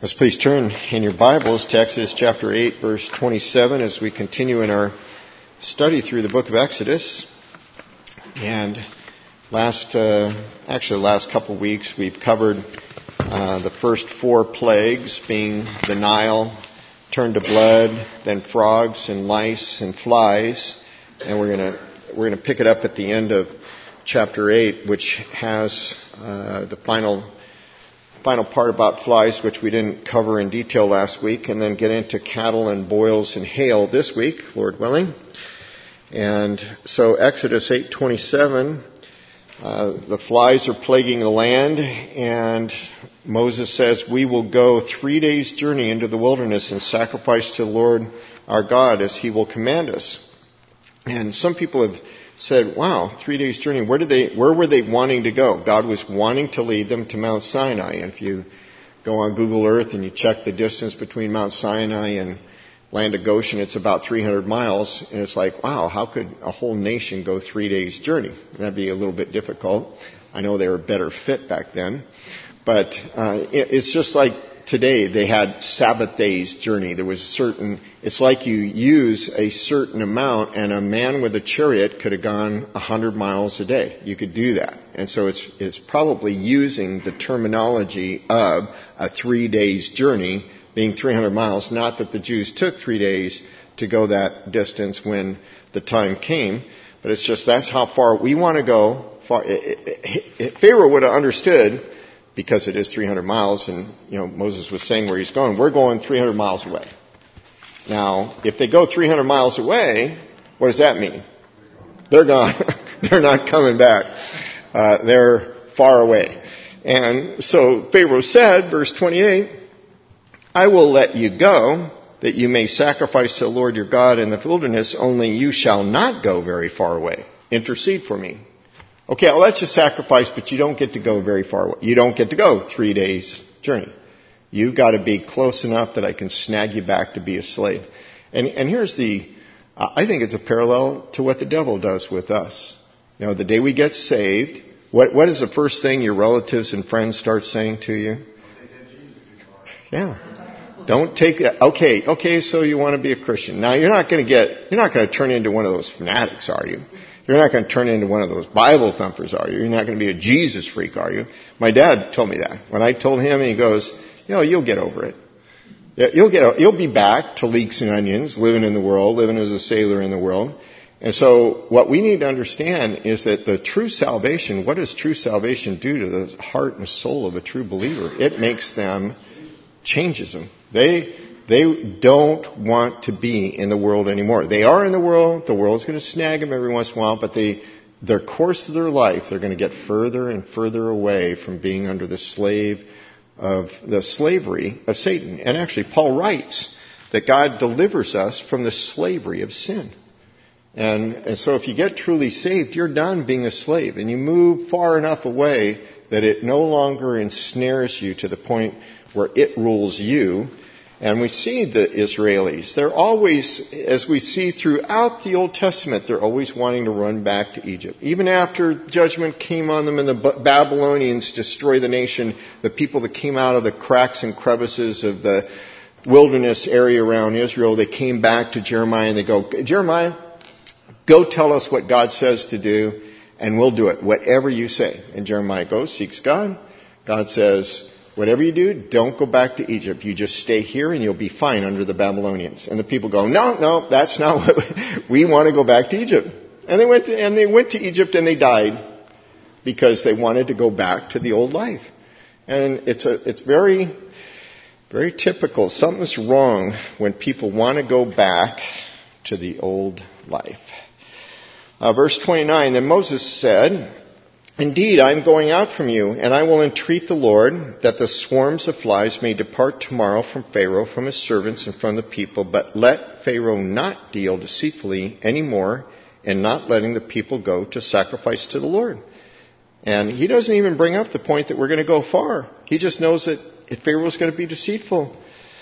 Let's please turn in your Bibles to Exodus chapter 8, verse 27 as we continue in our study through the book of Exodus. And last couple of weeks we've covered the first 4 plagues, being the Nile turned to blood, then frogs and lice and flies. And we're going to pick it up at the end of chapter 8, which has the final part about flies, which we didn't cover in detail last week, and then get into cattle and boils and hail this week, Lord willing. And so Exodus 8:27, the flies are plaguing the land, and Moses says, "We will go 3 days' journey into the wilderness and sacrifice to the Lord our God as He will command us." And some people have said, wow, 3 days journey, where were they wanting to go? God was wanting to lead them to Mount Sinai. And if you go on Google Earth and you check the distance between Mount Sinai and land of Goshen, it's about 300 miles. And it's like, wow, how could a whole nation go 3 days journey? That'd be a little bit difficult. I know they were better fit back then. But it's just like today, they had Sabbath days journey. There was it's like you use a certain amount, and a man with a chariot could have gone 100 miles a day. You could do that. And so it's probably using the terminology of a 3 days journey being 300 miles. Not that the Jews took 3 days to go that distance when the time came, but it's just that's how far we want to go. Pharaoh would have understood, because it is 300 miles, and Moses was saying where he's going. We're going 300 miles away. Now, if they go 300 miles away, what does that mean? They're gone. They're not coming back. They're far away. And so Pharaoh said, verse 28, "I will let you go, that you may sacrifice to the Lord your God in the wilderness, only you shall not go very far away. Intercede for me." Okay, I'll let you sacrifice, but you don't get to go very far away. You don't get to go 3 days journey. You've got to be close enough that I can snag you back to be a slave. And here's I think it's a parallel to what the devil does with us. The day we get saved, what is the first thing your relatives and friends start saying to you? Yeah. Don't take that. Okay, so you want to be a Christian. Now you're not going to turn into one of those fanatics, are you? You're not going to turn into one of those Bible thumpers, are you? You're not going to be a Jesus freak, are you? My dad told me that. When I told him, he goes, you'll get over it. You'll be back to leeks and onions, living in the world, living as a sailor in the world. And so what we need to understand is that the true salvation, what does true salvation do to the heart and soul of a true believer? It changes them. They don't want to be in the world anymore. They are in the world's going to snag them every once in a while, but their course of their life, they're going to get further and further away from being under the slavery of Satan. And actually, Paul writes that God delivers us from the slavery of sin. And so if you get truly saved, you're done being a slave, and you move far enough away that it no longer ensnares you to the point where it rules you. And we see the Israelis, they're always, as we see throughout the Old Testament, they're always wanting to run back to Egypt. Even after judgment came on them and the Babylonians destroyed the nation, the people that came out of the cracks and crevices of the wilderness area around Israel, they came back to Jeremiah and they go, "Jeremiah, go tell us what God says to do, and we'll do it, whatever you say." And Jeremiah goes, seeks God. God says, "Whatever you do, don't go back to Egypt. You just stay here and you'll be fine under the Babylonians." And the people go, no, that's not what we want to go back to Egypt. And they went to Egypt and they died because they wanted to go back to the old life. And it's very, very typical. Something's wrong when people want to go back to the old life. Verse 29, "Then Moses said, 'Indeed, I am going out from you, and I will entreat the Lord that the swarms of flies may depart tomorrow from Pharaoh, from his servants, and from the people. But let Pharaoh not deal deceitfully any more in not letting the people go to sacrifice to the Lord.'" And he doesn't even bring up the point that we're going to go far. He just knows that Pharaoh is going to be deceitful.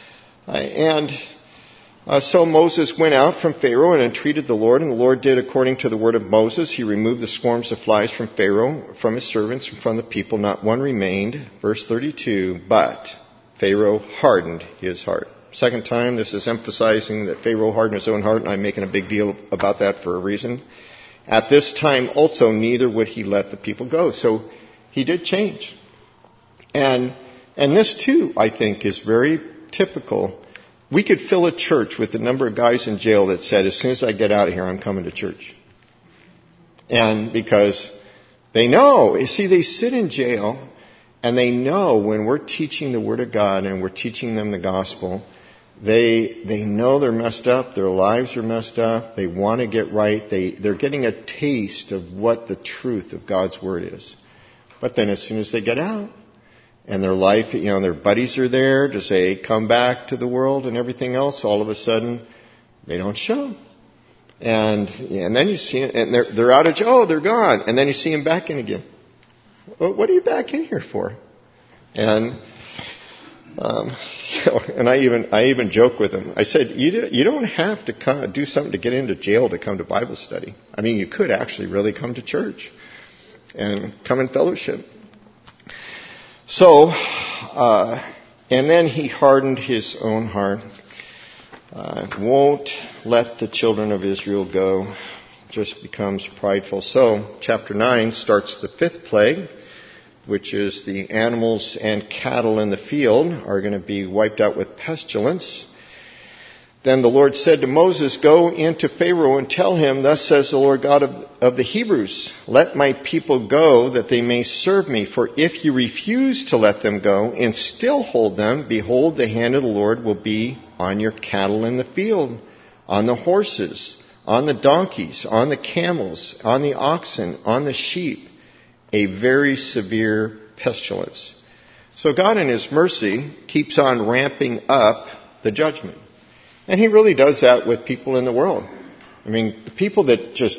So Moses went out from Pharaoh and entreated the Lord, and the Lord did according to the word of Moses. He removed the swarms of flies from Pharaoh, from his servants, and from the people. Not one remained. Verse 32, "But Pharaoh hardened his heart. Second time, this is emphasizing that Pharaoh hardened his own heart, and I'm making a big deal about that for a reason. At this time also, neither would he let the people go. So he did change. And this too, I think, is very typical. We could fill a church with the number of guys in jail that said, as soon as I get out of here, I'm coming to church. And because they know, you see, they sit in jail, and they know when we're teaching the Word of God and we're teaching them the gospel, they know they're messed up, their lives are messed up, they want to get right, they're getting a taste of what the truth of God's Word is. But then as soon as they get out, and their life, their buddies are there to say, come back to the world and everything else, all of a sudden, they don't show. And then you see, and they're out of jail, oh, they're gone, and then you see them back in again. Well, what are you back in here for? And and I even joke with them. I said, you don't have to do something to get into jail to come to Bible study. I mean, you could actually really come to church and come in fellowship. So, and then he hardened his own heart. Won't let the children of Israel go. Just becomes prideful. So, chapter 9 starts the fifth plague, which is the animals and cattle in the field are going to be wiped out with pestilence. Then the Lord said to Moses, go into Pharaoh and tell him, thus says the Lord God of the Hebrews, let my people go that they may serve me. For if you refuse to let them go and still hold them, behold, the hand of the Lord will be on your cattle in the field, on the horses, on the donkeys, on the camels, on the oxen, on the sheep, a very severe pestilence. So God in His mercy keeps on ramping up the judgment. And He really does that with people in the world. I mean, the people that just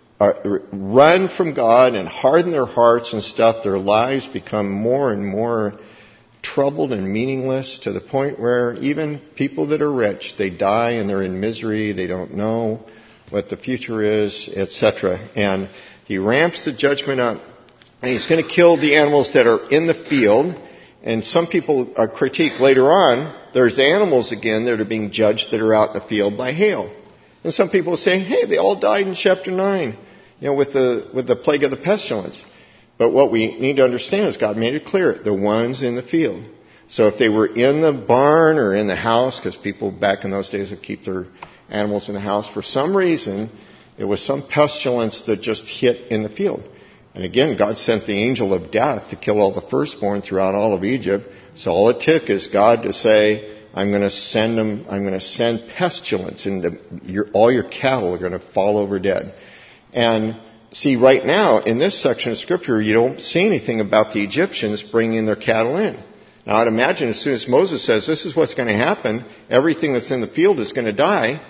run from God and harden their hearts and stuff, their lives become more and more troubled and meaningless to the point where even people that are rich, they die and they're in misery, they don't know what the future is, etc. And He ramps the judgment up, and He's going to kill the animals that are in the field. And some people critique later on, there's animals again that are being judged that are out in the field by hail. And some people say, hey, they all died in chapter 9, with the plague of the pestilence. But what we need to understand is God made it clear, the ones in the field. So if they were in the barn or in the house, because people back in those days would keep their animals in the house, for some reason, it was some pestilence that just hit in the field. And again, God sent the angel of death to kill all the firstborn throughout all of Egypt. So all it took is God to say, I'm going to send pestilence, and all your cattle are going to fall over dead. And see, right now, in this section of Scripture, you don't see anything about the Egyptians bringing their cattle in. Now, I'd imagine as soon as Moses says, this is what's going to happen, everything that's in the field is going to die,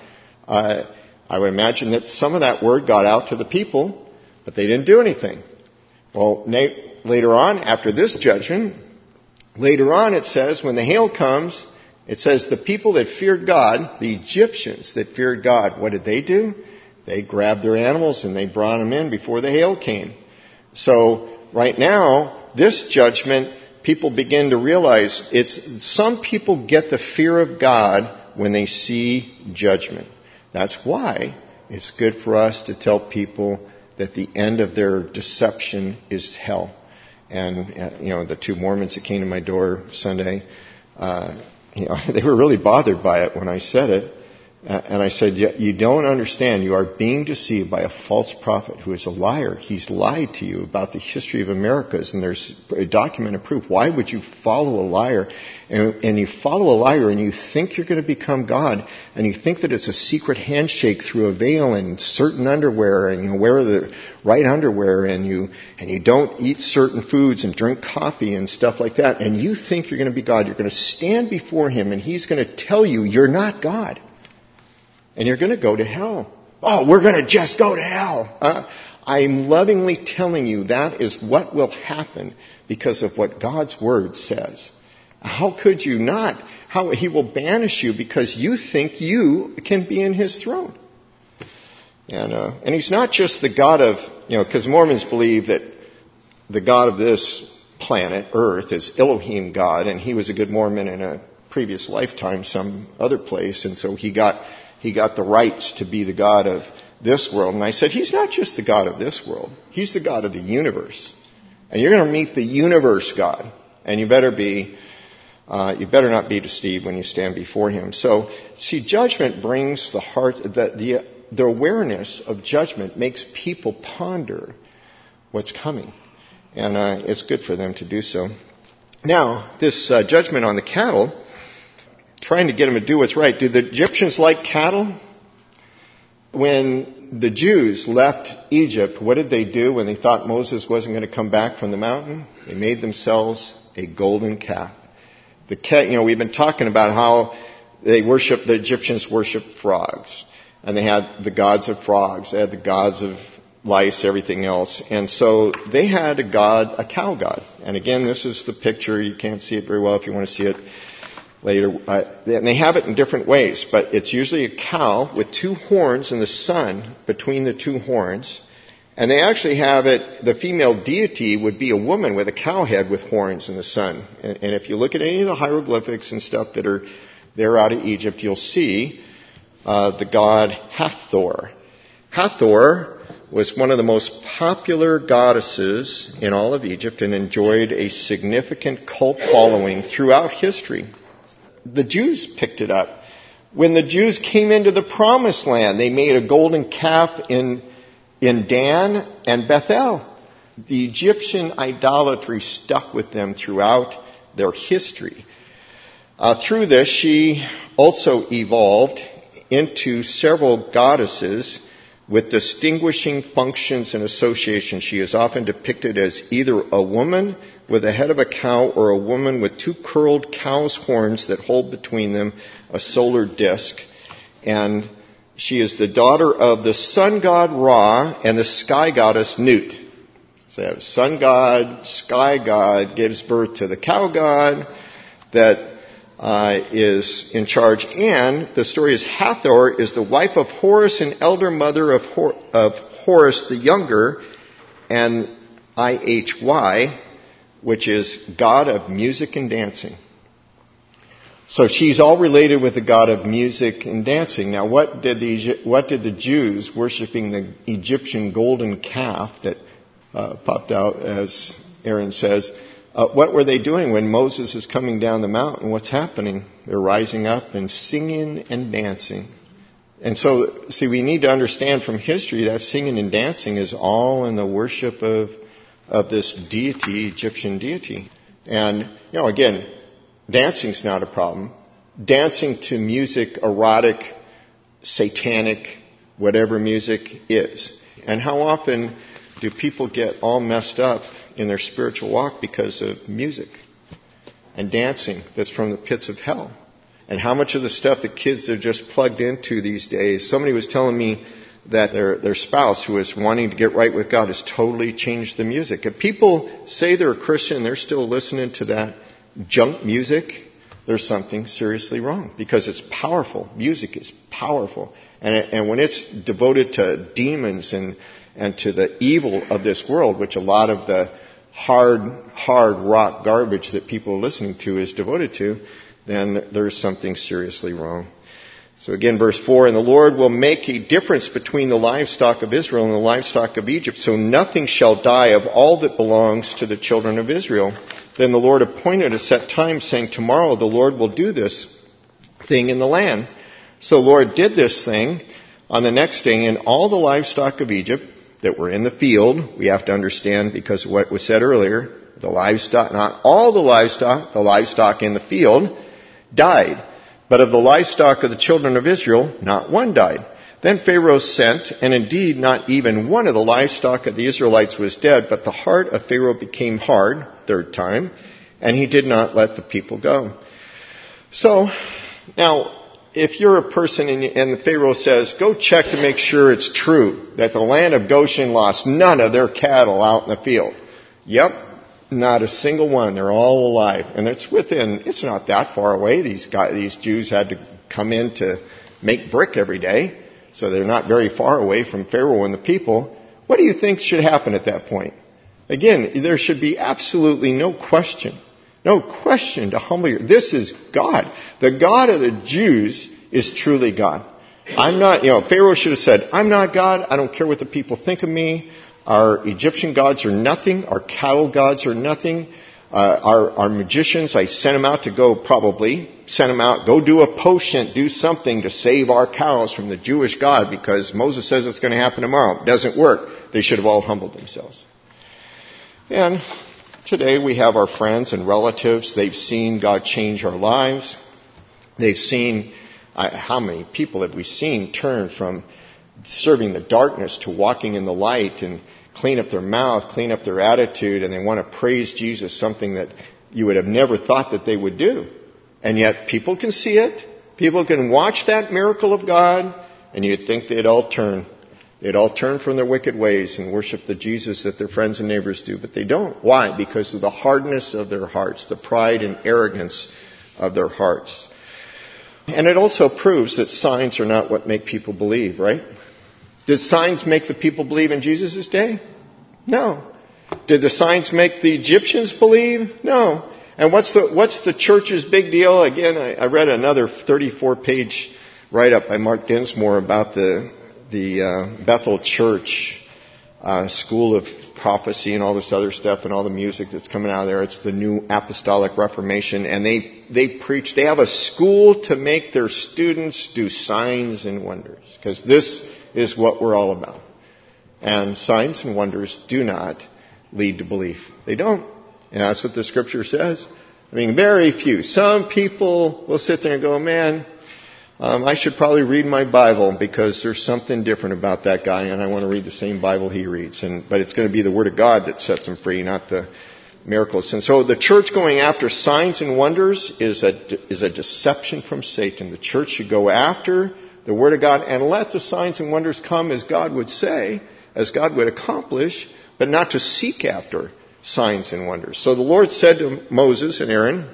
I would imagine that some of that word got out to the people, but they didn't do anything. Well, later on, after this judgment, later on it says, when the hail comes, it says the people that feared God, the Egyptians that feared God, what did they do? They grabbed their animals and they brought them in before the hail came. So, right now, this judgment, people begin to realize some people get the fear of God when they see judgment. That's why it's good for us to tell people that the end of their deception is hell. And, the two Mormons that came to my door Sunday, they were really bothered by it when I said it. And I said, you don't understand. You are being deceived by a false prophet who is a liar. He's lied to you about the history of Americas, and there's a documented proof. Why would you follow a liar? And you follow a liar and you think you're going to become God, and you think that it's a secret handshake through a veil and certain underwear, and you wear the right underwear, and you don't eat certain foods and drink coffee and stuff like that, and you think you're going to be God. You're going to stand before Him, and He's going to tell you you're not God. And you're going to go to hell. Oh, we're going to just go to hell. I'm lovingly telling you that is what will happen because of what God's Word says. How could you not? How He will banish you because you think you can be in His throne. And He's not just the God of, because Mormons believe that the God of this planet, Earth, as Elohim God, and he was a good Mormon in a previous lifetime, some other place, and so he got the rights to be the God of this world. And I said, he's not just the God of this world. He's the God of the universe. And you're going to meet the universe God. And you better not be deceived when you stand before him. So, see, judgment brings the heart, the awareness of judgment makes people ponder what's coming. And it's good for them to do so. Now, this judgment on the cattle, trying to get them to do what's right. Did the Egyptians like cattle? When the Jews left Egypt, what did they do when they thought Moses wasn't going to come back from the mountain? They made themselves a golden calf. We've been talking about how the Egyptians worshiped frogs. And they had the gods of frogs. They had the gods of lice, everything else. And so they had a cow god. And again, this is the picture. You can't see it very well if you want to see it later. And they have it in different ways, but it's usually a cow with two horns and the sun between the two horns. And they actually have it, the female deity would be a woman with a cow head with horns in the sun. And if you look at any of the hieroglyphics and stuff that are there out of Egypt, you'll see the god Hathor. Hathor was one of the most popular goddesses in all of Egypt and enjoyed a significant cult following throughout history. The Jews picked it up. When the Jews came into the Promised Land, they made a golden calf in Dan and Bethel. The Egyptian idolatry stuck with them throughout their history. Through this, she also evolved into several goddesses with distinguishing functions and associations. She is often depicted as either a woman with the head of a cow or a woman with two curled cow's horns that hold between them a solar disk. And she is the daughter of the sun god Ra and the sky goddess Nut. So you have sun god, sky god gives birth to the cow god that is in charge. And the story is Hathor is the wife of Horus and elder mother of Horus the younger, and Ihy, which is god of music and dancing. So she's all related with the god of music and dancing. Now, what did the Jews worshiping the Egyptian golden calf that popped out, as Aaron says? What were they doing when Moses is coming down the mountain? What's happening? They're rising up and singing and dancing. And so, see, we need to understand from history that singing and dancing is all in the worship of this deity, Egyptian deity. And, again, dancing's not a problem. Dancing to music, erotic, satanic, whatever music is. And how often do people get all messed up in their spiritual walk because of music and dancing that's from the pits of hell? And how much of the stuff that kids are just plugged into these days? Somebody was telling me that their spouse who is wanting to get right with God has totally changed the music. If people say they're a Christian, they're still listening to that junk music, there's something seriously wrong, because it's powerful. Music is powerful. And when it's devoted to demons and to the evil of this world, which a lot of the hard rock garbage that people are listening to is devoted to, then there's something seriously wrong. So again, verse 4, and the Lord will make a difference between the livestock of Israel and the livestock of Egypt, so nothing shall die of all that belongs to the children of Israel. Then the Lord appointed a set time, saying, tomorrow the Lord will do this thing in the land. So the Lord did this thing on the next day, and all the livestock of Egypt that were in the field, we have to understand because of what was said earlier, the livestock, not all the livestock in the field died. But of the livestock of the children of Israel, not one died. Then Pharaoh sent, and indeed not even one of the livestock of the Israelites was dead, but the heart of Pharaoh became hard, third time, and he did not let the people go. So, now, if you're a person and the Pharaoh says, go check to make sure it's true that the land of Goshen lost none of their cattle out in the field. Yep. Not a single one. They're all alive. And it's not that far away. These Jews had to come in to make brick every day. So they're not very far away from Pharaoh and the people. What do you think should happen at that point? Again, there should be absolutely no question to humble you. This is God. The God of the Jews is truly God. I'm not, Pharaoh should have said, I'm not God. I don't care what the people think of me. Our Egyptian gods are nothing. Our cattle gods are nothing. Our magicians, I sent them out to go do a potion, do something to save our cows from the Jewish God, because Moses says it's going to happen tomorrow. It doesn't work. They should have all humbled themselves. And today we have our friends and relatives. They've seen God change our lives. They've seen, how many people have we seen turn from serving the darkness to walking in the light, and clean up their mouth, clean up their attitude, and they want to praise Jesus, something that you would have never thought that they would do. And yet people can see it. People can watch that miracle of God, and you'd think they'd all turn. They'd all turn from their wicked ways and worship the Jesus that their friends and neighbors do, but they don't. Why? Because of the hardness of their hearts, the pride and arrogance of their hearts. And it also proves that signs are not what make people believe, right? Did signs make the people believe in Jesus' day? No. Did the signs make the Egyptians believe? No. And what's the church's big deal? Again, I read another 34-page write-up by Mark Dinsmore about the Bethel Church School of Prophecy and all this other stuff and all the music that's coming out of there. It's the New Apostolic Reformation, and they preach. They have a school to make their students do signs and wonders, because this is what we're all about. And signs and wonders do not lead to belief. They don't. And that's what the Scripture says. I mean, very few. Some people will sit there and go, man, I should probably read my Bible, because there's something different about that guy, and I want to read the same Bible he reads. But it's going to be the Word of God that sets him free, not the miracles. And so the church going after signs and wonders is a deception from Satan. The church should go after the Word of God and let the signs and wonders come as God would say, as God would accomplish, but not to seek after signs and wonders. So the Lord said to Moses and Aaron,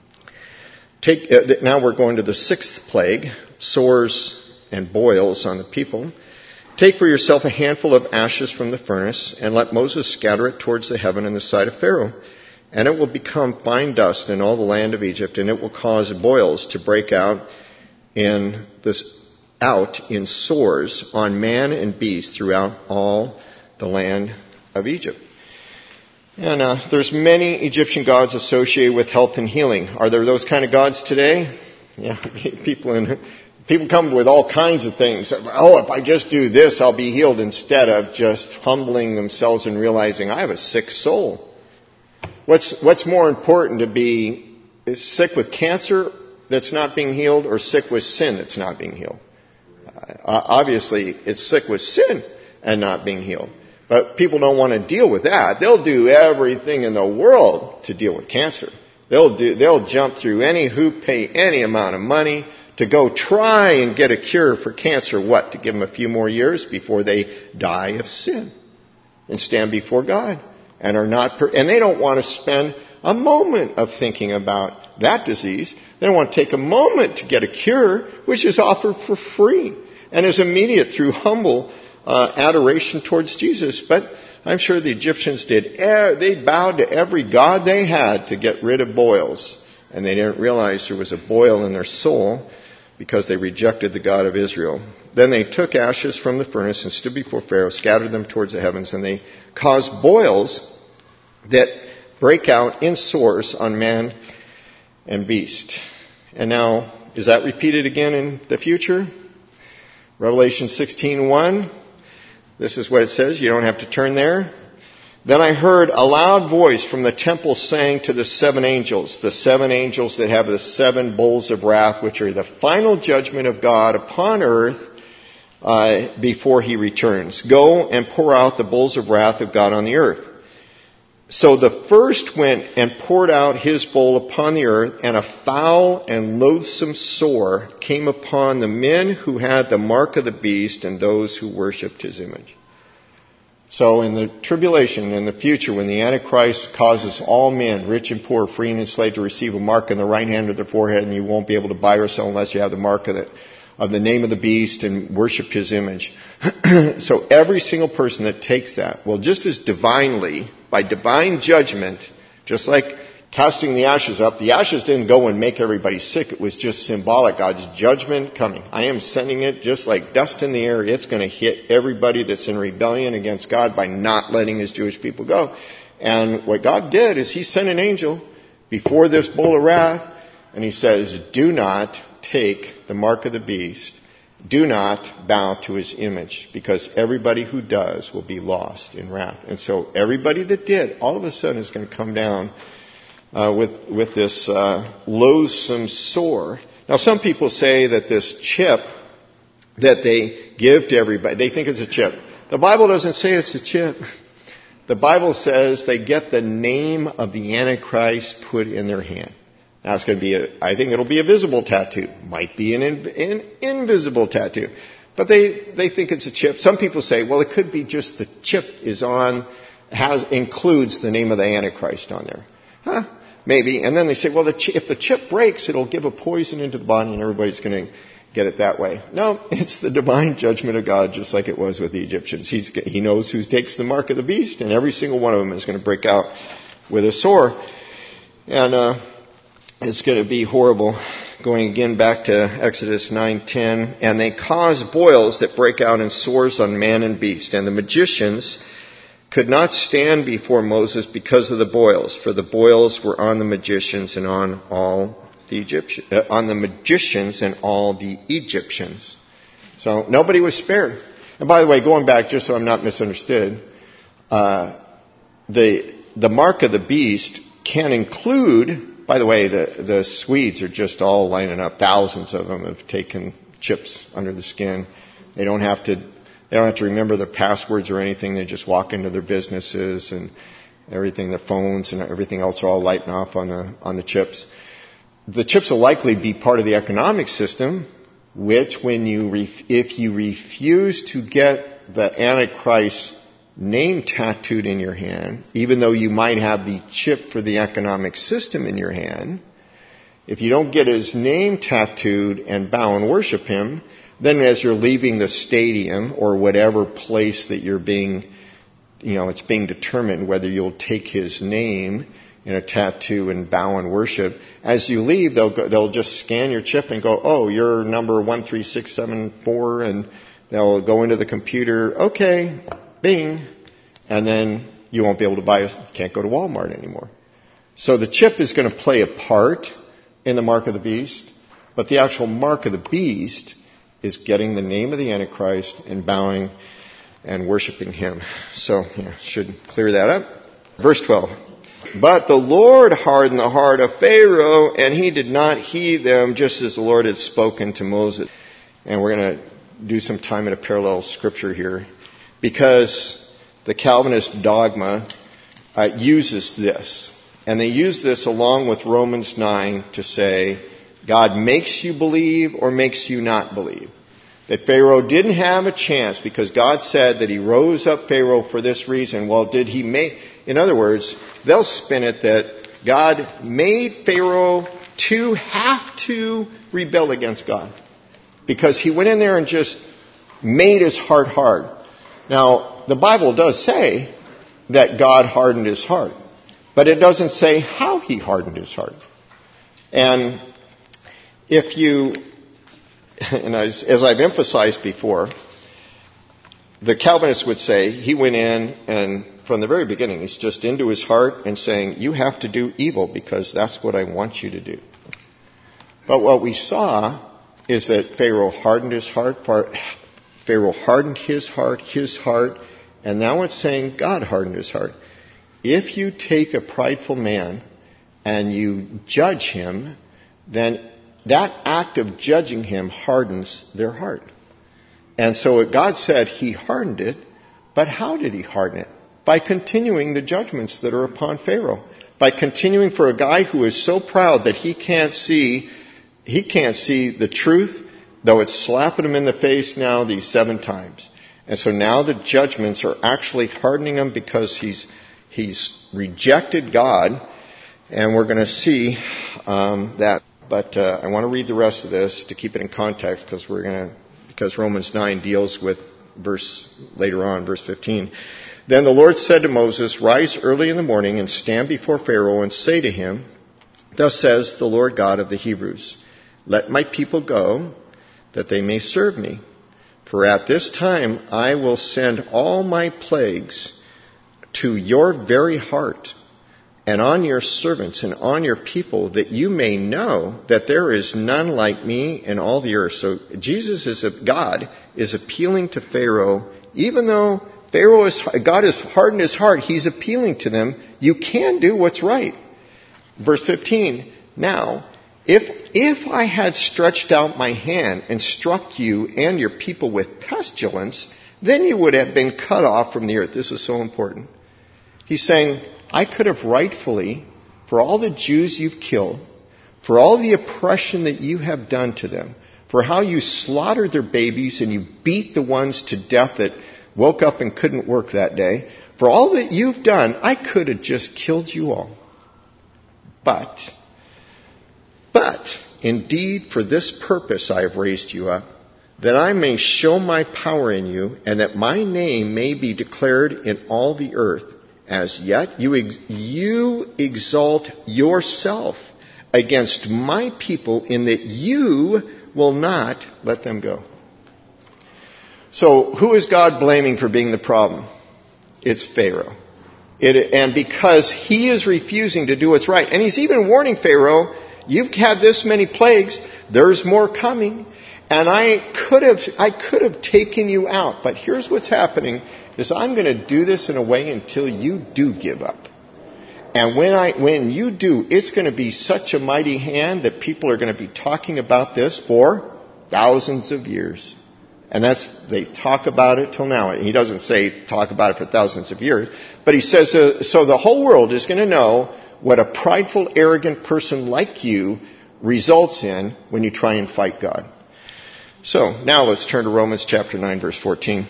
now we're going to the 6th plague, sores and boils on the people. Take for yourself a handful of ashes from the furnace, and let Moses scatter it towards the heaven in the sight of Pharaoh. And it will become fine dust in all the land of Egypt, and it will cause boils to break out in sores on man and beast throughout all the land of Egypt. And there's many Egyptian gods associated with health and healing. Are there those kind of gods today? Yeah, people come with all kinds of things. Oh, if I just do this, I'll be healed, instead of just humbling themselves and realizing I have a sick soul. What's more important, to be sick with cancer that's not being healed, or sick with sin that's not being healed? Obviously, it's sick with sin and not being healed. But people don't want to deal with that. They'll do everything in the world to deal with cancer. They'll jump through any hoop, pay any amount of money to go try and get a cure for cancer. What? To give them a few more years before they die of sin and stand before God, and and they don't want to spend a moment of thinking about that disease. They don't want to take a moment to get a cure, which is offered for free and is immediate through humble adoration towards Jesus. But I'm sure the Egyptians did. They bowed to every god they had to get rid of boils. And they didn't realize there was a boil in their soul, because they rejected the God of Israel. Then they took ashes from the furnace and stood before Pharaoh, scattered them towards the heavens, and they caused boils that break out in sores on man and beast. And now, is that repeated again in the future? Revelation 16:1. This is what it says. You don't have to turn there. Then I heard a loud voice from the temple saying to the 7 angels that have the 7 bowls of wrath, which are the final judgment of God upon earth before He returns. Go and pour out the bowls of wrath of God on the earth. So the first went and poured out his bowl upon the earth, and a foul and loathsome sore came upon the men who had the mark of the beast and those who worshipped his image. So in the tribulation, in the future, when the Antichrist causes all men, rich and poor, free and enslaved, to receive a mark on the right hand of their forehead, and you won't be able to buy or sell unless you have the mark of the name of the beast and worship his image. So every single person that takes that, well, just as divinely, by divine judgment, just like casting the ashes up, the ashes didn't go and make everybody sick. It was just symbolic. God's judgment coming. I am sending it just like dust in the air. It's going to hit everybody that's in rebellion against God by not letting his Jewish people go. And what God did is he sent an angel before this bowl of wrath, and he says, do not take the mark of the beast. Do not bow to his image, because everybody who does will be lost in wrath. And so everybody that did, all of a sudden is going to come down with this loathsome sore. Now, some people say that this chip that they give to everybody, they think it's a chip. The Bible doesn't say it's a chip. The Bible says they get the name of the Antichrist put in their hand. Now, it's going to be I think it'll be a visible tattoo. Might be an invisible tattoo. But they think it's a chip. Some people say, well, it could be just the chip includes the name of the Antichrist on there. Huh? Maybe. And then they say, well, if the chip breaks, it'll give a poison into the body and everybody's going to get it that way. No, it's the divine judgment of God, just like it was with the Egyptians. He knows who takes the mark of the beast, and every single one of them is going to break out with a sore. And it's going to be horrible. Going again back to Exodus 9:10, and they cause boils that break out in sores on man and beast, and the magicians could not stand before Moses because of the boils, for the boils were on the magicians and on all the Egyptians, on the magicians and all the Egyptians. So nobody was spared. And by the way, going back, just so I'm not misunderstood, the mark of the beast can include, by the way, the Swedes are just all lining up. Thousands of them have taken chips under the skin. They don't have to remember their passwords or anything. They just walk into their businesses and everything, their phones and everything else are all lighting off on the chips. The chips will likely be part of the economic system, which if you refuse to get the Antichrist name tattooed in your hand, even though you might have the chip for the economic system in your hand, if you don't get his name tattooed and bow and worship him, then as you're leaving the stadium or whatever place that you're it's being determined whether you'll take his name in a tattoo and bow and worship. As you leave, they'll just scan your chip and go, oh, you're number 13674, and they'll go into the computer, okay, bing, and then you won't be able to can't go to Walmart anymore. So the chip is going to play a part in the mark of the beast, but the actual mark of the beast is getting the name of the Antichrist and bowing and worshiping him. So, should clear that up. Verse 12. But the Lord hardened the heart of Pharaoh, and he did not heed them, just as the Lord had spoken to Moses. And we're going to do some time in a parallel scripture here, because the Calvinist dogma uses this. And they use this along with Romans 9 to say, God makes you believe or makes you not believe. That Pharaoh didn't have a chance because God said that he rose up Pharaoh for this reason. Well, did he make... In other words, they'll spin it that God made Pharaoh to have to rebel against God, because he went in there and just made his heart hard. Now, the Bible does say that God hardened his heart, but it doesn't say how he hardened his heart. And if you, and as I've emphasized before, the Calvinists would say he went in and from the very beginning, he's just into his heart and saying, you have to do evil because that's what I want you to do. But what we saw is that Pharaoh hardened his heart. Pharaoh hardened his heart, and now it's saying God hardened his heart. If you take a prideful man and you judge him, then that act of judging him hardens their heart. And so God said he hardened it, but how did he harden it? By continuing the judgments that are upon Pharaoh. By continuing for a guy who is so proud that he can't see the truth, though it's slapping him in the face now these 7 times. And so now the judgments are actually hardening him because he's rejected God. And we're going to see that but I want to read the rest of this to keep it in context because Romans 9 deals with verse 15. Then the Lord said to Moses, "Rise early in the morning and stand before Pharaoh and say to him, 'Thus says the Lord God of the Hebrews, let my people go, that they may serve me. For at this time I will send all my plagues to your very heart, and on your servants and on your people, that you may know that there is none like me in all the earth.'" So God is appealing to Pharaoh, even though God has hardened his heart, he's appealing to them. You can do what's right. Verse 15, "Now, if I had stretched out my hand and struck you and your people with pestilence, then you would have been cut off from the earth." This is so important. He's saying, I could have rightfully, for all the Jews you've killed, for all the oppression that you have done to them, for how you slaughtered their babies and you beat the ones to death that woke up and couldn't work that day, for all that you've done, I could have just killed you all. But, indeed, for this purpose I have raised you up, that I may show my power in you, and that my name may be declared in all the earth. As yet, you exalt yourself against my people in that you will not let them go. So, who is God blaming for being the problem? It's Pharaoh. And because he is refusing to do what's right. And he's even warning Pharaoh, you've had this many plagues, there's more coming, and I could have taken you out. But here's what's happening, is I'm going to do this in a way until you do give up. And when you do, it's going to be such a mighty hand that people are going to be talking about this for thousands of years. And they talk about it till now. He doesn't say talk about it for thousands of years, but he says, so the whole world is going to know what a prideful, arrogant person like you results in when you try and fight God. So, now let's turn to Romans chapter 9, verse 14.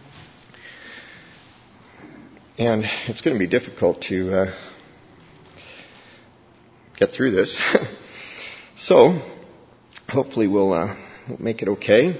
And it's going to be difficult to get through this. So, hopefully we'll make it okay.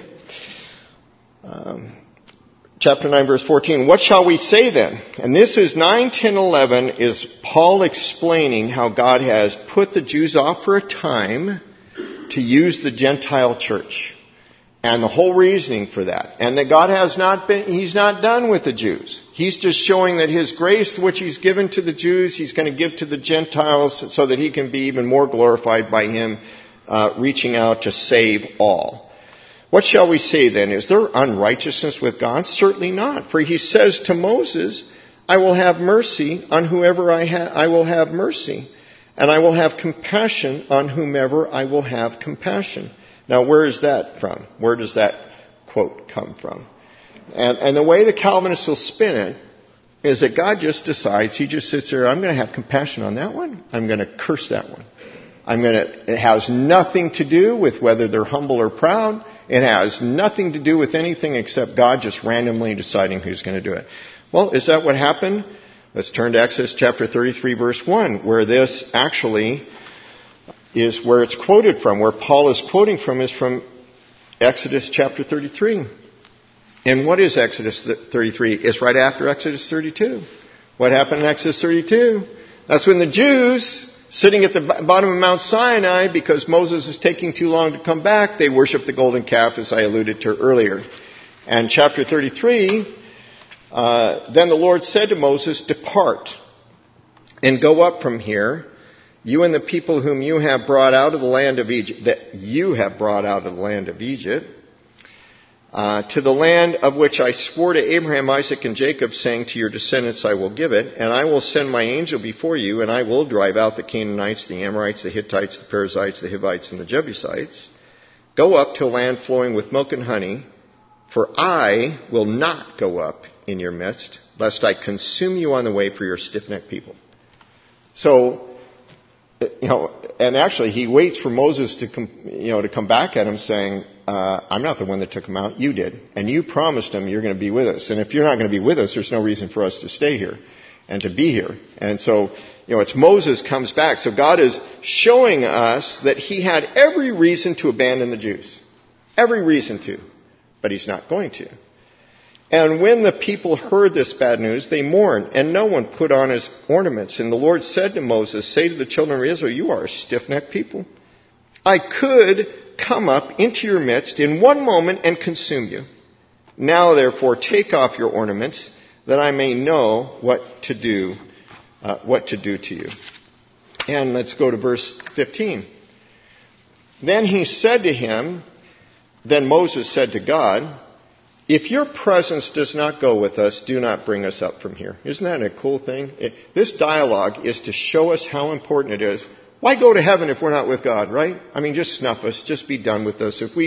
Chapter 9, verse 14. "What shall we say then?" And this is 9, 10, 11 is Paul explaining how God has put the Jews off for a time to use the Gentile church. And the whole reasoning for that. And that God he's not done with the Jews. He's just showing that his grace, which he's given to the Jews, he's going to give to the Gentiles so that he can be even more glorified by him reaching out to save all. "What shall we say then? Is there unrighteousness with God? Certainly not. For he says to Moses, I will have mercy on whoever I will have mercy. And I will have compassion on whomever I will have compassion." Now, where is that from? Where does that quote come from? And the way the Calvinists will spin it is that God just decides, he just sits there, I'm going to have compassion on that one. I'm going to curse that one. It has nothing to do with whether they're humble or proud. It has nothing to do with anything except God just randomly deciding who's going to do it. Well, is that what happened? Let's turn to Exodus chapter 33, verse 1, where this actually is where it's quoted from. Where Paul is quoting from is from Exodus chapter 33. And what is Exodus 33? It's right after Exodus 32. What happened in Exodus 32? That's when the Jews, sitting at the bottom of Mount Sinai, because Moses is taking too long to come back, they worship the golden calf, as I alluded to earlier. And chapter 33, then the Lord said to Moses, "Depart and go up from here, you and the people whom you have brought out of the land of Egypt," that you have brought out of the land of Egypt, "to the land of which I swore to Abraham, Isaac, and Jacob, saying, to your descendants I will give it, and I will send my angel before you, and I will drive out the Canaanites, the Amorites, the Hittites, the Perizzites, the Hivites, and the Jebusites. Go up to a land flowing with milk and honey, for I will not go up in your midst, lest I consume you on the way for your stiff-necked people." So, and actually he waits for Moses to come back at him saying, I'm not the one that took him out, you did. And you promised him you're going to be with us. And if you're not going to be with us, there's no reason for us to stay here. and to be here. And so, it's Moses comes back. So God is showing us that he had every reason to abandon the Jews. Every reason to. But he's not going to. And when the people heard this bad news, they mourned, and no one put on his ornaments. And the Lord said to Moses, say to the children of Israel, you are a stiff-necked people. I could come up into your midst in one moment and consume you. Now, therefore, take off your ornaments, that I may know what to do to you. And let's go to verse 15. Then Moses said to God, if your presence does not go with us, do not bring us up from here. Isn't that a cool thing? This dialogue is to show us how important it is. Why go to heaven if we're not with God, right? I mean, just snuff us. Just be done with us. If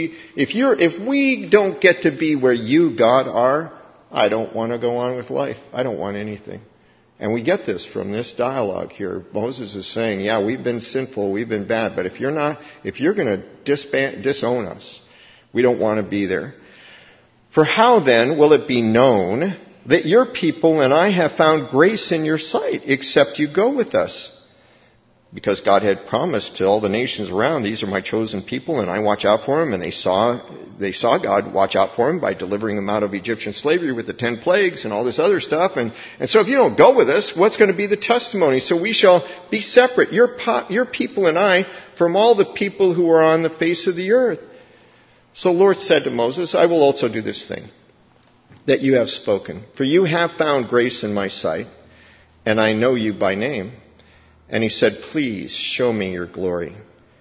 we don't get to be where you, God, are, I don't want to go on with life. I don't want anything. And we get this from this dialogue here. Moses is saying, yeah, we've been sinful, we've been bad, but if you're going to disown us, we don't want to be there. For how then will it be known that your people and I have found grace in your sight, except you go with us? Because God had promised to all the nations around, these are my chosen people, and I watch out for them. And they saw God watch out for them by delivering them out of Egyptian slavery with the 10 plagues and all this other stuff. And so if you don't go with us, what's going to be the testimony? So we shall be separate, your people and I, from all the people who are on the face of the earth. So the Lord said to Moses, I will also do this thing that you have spoken. For you have found grace in my sight, and I know you by name. And he said, please show me your glory.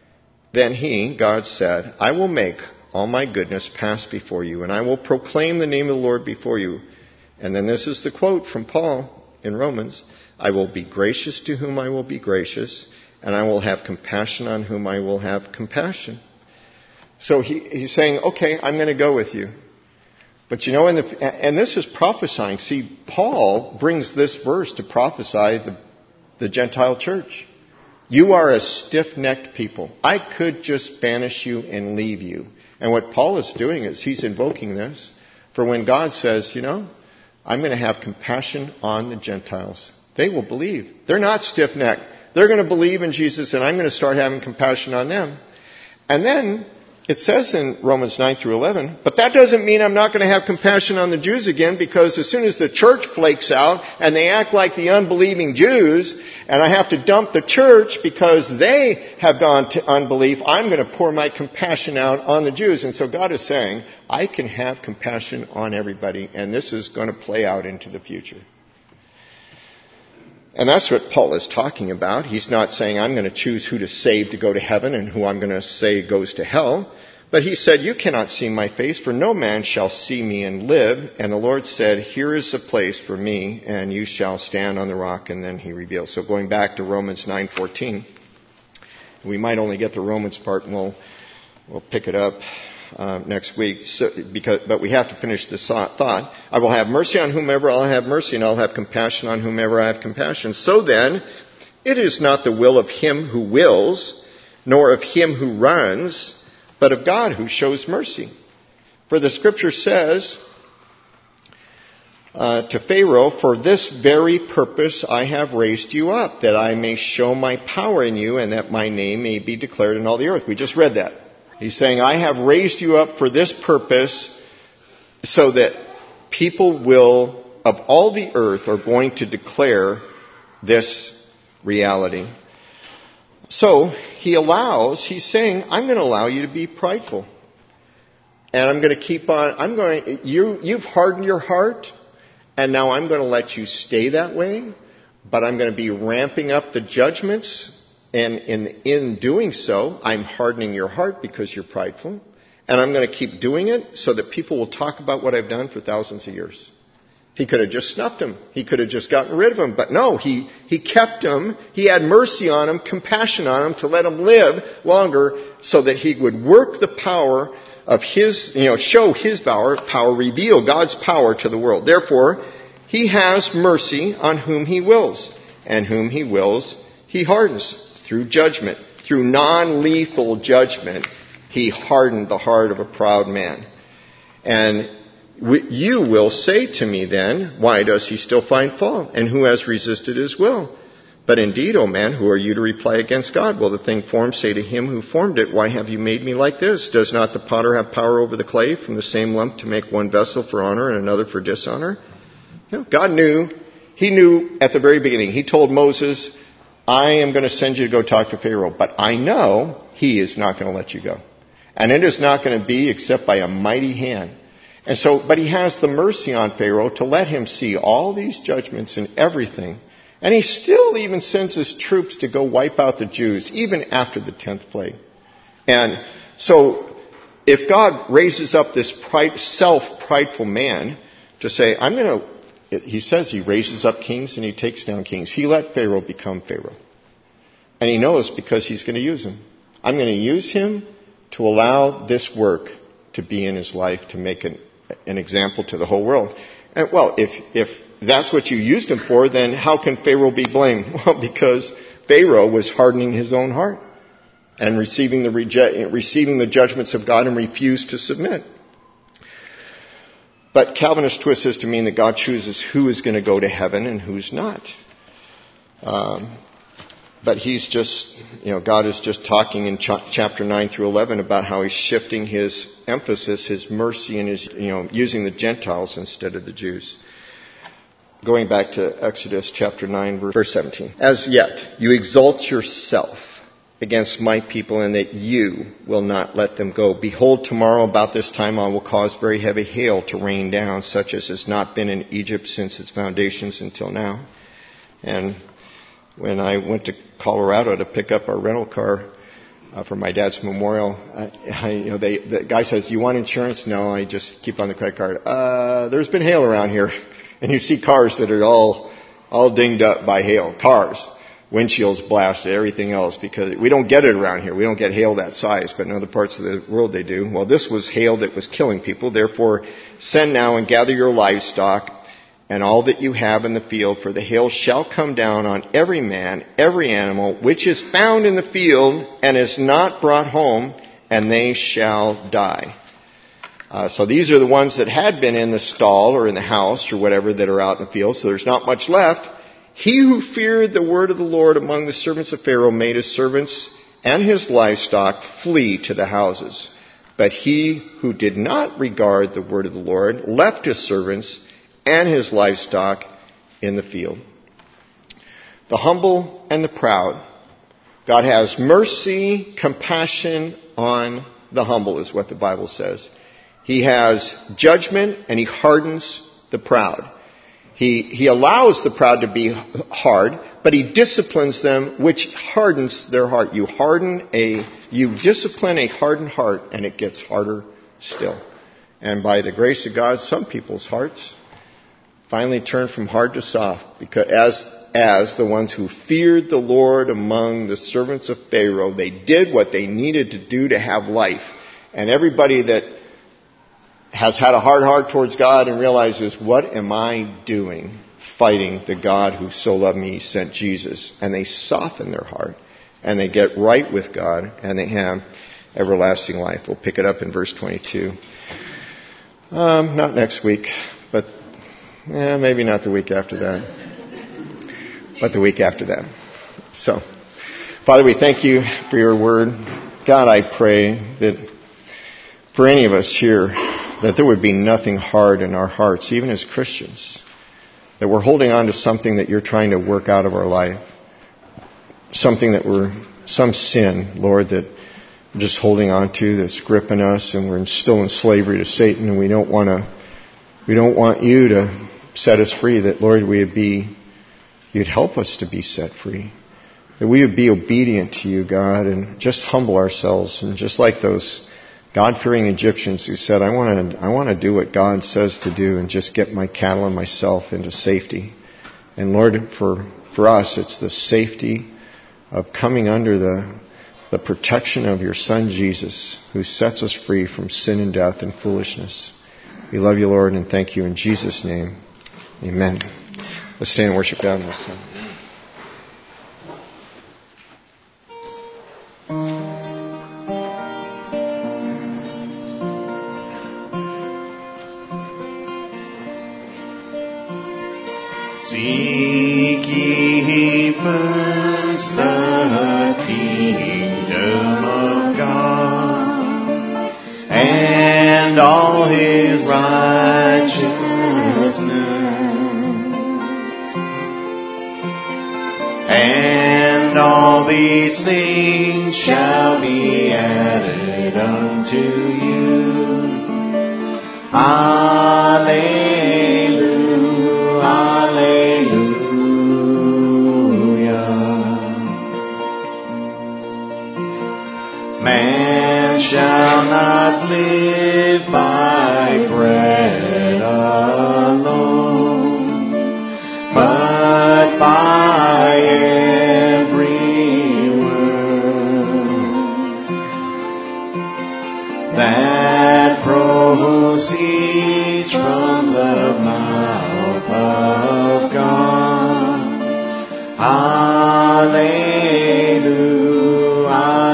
Then God said, I will make all my goodness pass before you, and I will proclaim the name of the Lord before you. And then this is the quote from Paul in Romans, I will be gracious to whom I will be gracious, and I will have compassion on whom I will have compassion. So he's saying, okay, I'm going to go with you. But and this is prophesying. See, Paul brings this verse to prophesy the Gentile church. You are a stiff-necked people. I could just banish you and leave you. And what Paul is doing is he's invoking this for when God says, I'm going to have compassion on the Gentiles. They will believe. They're not stiff-necked. They're going to believe in Jesus, and I'm going to start having compassion on them. And then it says in Romans 9 through 11, but that doesn't mean I'm not going to have compassion on the Jews again, because as soon as the church flakes out and they act like the unbelieving Jews, and I have to dump the church because they have gone to unbelief, I'm going to pour my compassion out on the Jews. And so God is saying, I can have compassion on everybody, and this is going to play out into the future. And that's what Paul is talking about. He's not saying I'm going to choose who to save to go to heaven and who I'm going to say goes to hell. But he said, you cannot see my face, for no man shall see me and live. And the Lord said, here is a place for me, and you shall stand on the rock. And then he reveals. So going back to Romans 9:14, we might only get the Romans part, and we'll pick it up next week. But we have to finish this thought. I will have mercy on whomever I'll have mercy, and I'll have compassion on whomever I have compassion. So then, it is not the will of him who wills, nor of him who runs, but of God who shows mercy. For the scripture says to Pharaoh, for this very purpose I have raised you up, that I may show my power in you, and that my name may be declared in all the earth. We just read that. He's saying, I have raised you up for this purpose, so that people of all the earth are going to declare this reality. So he's saying, I'm going to allow you to be prideful. And I'm going to keep on, you've hardened your heart, and now I'm going to let you stay that way, but I'm going to be ramping up the judgments. And in doing so, I'm hardening your heart because you're prideful. And I'm going to keep doing it so that people will talk about what I've done for thousands of years. He could have just snuffed him. He could have just gotten rid of him. But no, he kept him. He had mercy on him, compassion on him, to let him live longer so that he would work the power of his, show his power, reveal God's power to the world. Therefore, he has mercy on whom he wills. And whom he wills, he hardens. Through judgment, through non-lethal judgment, he hardened the heart of a proud man. And You will say to me then, why does he still find fault? And who has resisted his will? But indeed, O man, who are you to reply against God? Will the thing formed say to him who formed it, why have you made me like this? Does not the potter have power over the clay from the same lump to make one vessel for honor and another for dishonor? God knew. He knew at the very beginning. He told Moses, I am going to send you to go talk to Pharaoh, but I know he is not going to let you go. And it is not going to be except by a mighty hand. And so, but he has the mercy on Pharaoh to let him see all these judgments and everything. And he still even sends his troops to go wipe out the Jews, even after the 10th plague. And so, if God raises up this self-prideful man to say, he says he raises up kings and he takes down kings. He let Pharaoh become Pharaoh. And he knows because he's going to use him. I'm going to use him to allow this work to be in his life, to make an example to the whole world. And well, if that's what you used him for, then how can Pharaoh be blamed? Well, because Pharaoh was hardening his own heart and receiving the judgments of God and refused to submit. But Calvinist twist this to mean that God chooses who is going to go to heaven and who's not. But he's just, God is just talking in chapter 9 through 11 about how he's shifting his emphasis, his mercy, and his, using the Gentiles instead of the Jews. Going back to Exodus chapter 9, verse 17. As yet, you exalt yourself against my people, and that you will not let them go. Behold, tomorrow about this time I will cause very heavy hail to rain down, such as has not been in Egypt since its foundations until now. And when I went to Colorado to pick up our rental car for my dad's memorial, the guy says, "You want insurance?" "No, I just keep on the credit card." There's been hail around here, and you see cars that are all dinged up by hail. Cars, windshields blasted, everything else, because we don't get it around here. We don't get hail that size, but in other parts of the world they do. Well, this was hail that was killing people. Therefore, send now and gather your livestock and all that you have in the field, for the hail shall come down on every man, every animal, which is found in the field and is not brought home, and they shall die. So these are the ones that had been in the stall or in the house or whatever that are out in the field, so there's not much left. He who feared the word of the Lord among the servants of Pharaoh made his servants and his livestock flee to the houses. But he who did not regard the word of the Lord left his servants and his livestock in the field. The humble and the proud. God has mercy, compassion on the humble, is what the Bible says. He has judgment, and he hardens the proud. He allows the proud to be hard, but he disciplines them, which hardens their heart. You discipline a hardened heart, and it gets harder still. And by the grace of God, some people's hearts finally turn from hard to soft, because as the ones who feared the Lord among the servants of Pharaoh, they did what they needed to do to have life. And everybody that has had a hard heart towards God and realizes, what am I doing fighting the God who so loved me, sent Jesus? And they soften their heart, and they get right with God, and they have everlasting life. We'll pick it up in verse 22. Not next week, but maybe not the week after that, but the week after that. So, Father, we thank you for your word. God, I pray that for any of us here, that there would be nothing hard in our hearts, even as Christians, that we're holding on to something that you're trying to work out of our life, some sin, Lord, that we're just holding on to, that's gripping us, and we're still in slavery to Satan, and we don't want you to set us free. That, Lord, you'd help us to be set free, that we would be obedient to you, God, and just humble ourselves, and just like those God-fearing Egyptians who said, I want to do what God says to do and just get my cattle and myself into safety. And Lord, for us, it's the safety of coming under the protection of your Son, Jesus, who sets us free from sin and death and foolishness. We love you, Lord, and thank you in Jesus' name. Amen. Let's stand and worship God in this time. Seek ye first the kingdom of God and all His righteousness, and all these things shall be added unto you. Alleluia, alleluia. Man shall not live by bread alone, but by every word that proceeds from the mouth of God. Alleluia,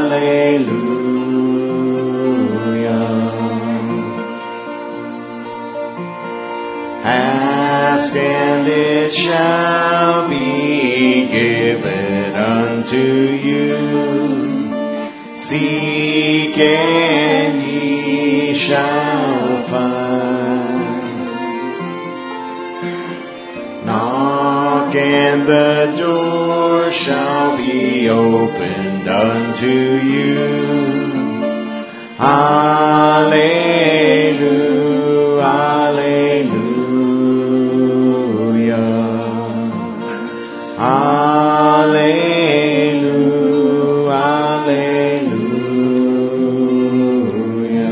alleluia. Ask and it shall be given unto you. Seek and ye shall find. Knock and the door shall be opened unto you. Alleluia, alleluia. Alleluia, alleluia.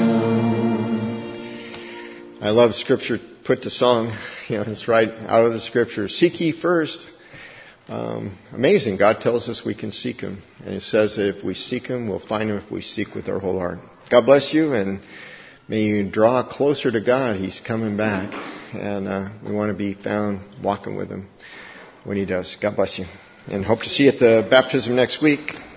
I love Scripture put to song. It's right out of the Scripture. Seek ye first. Amazing. God tells us we can seek Him. And He says that if we seek Him, we'll find Him if we seek with our whole heart. God bless you, and may you draw closer to God. He's coming back. And we want to be found walking with Him when He does. God bless you. And hope to see you at the baptism next week.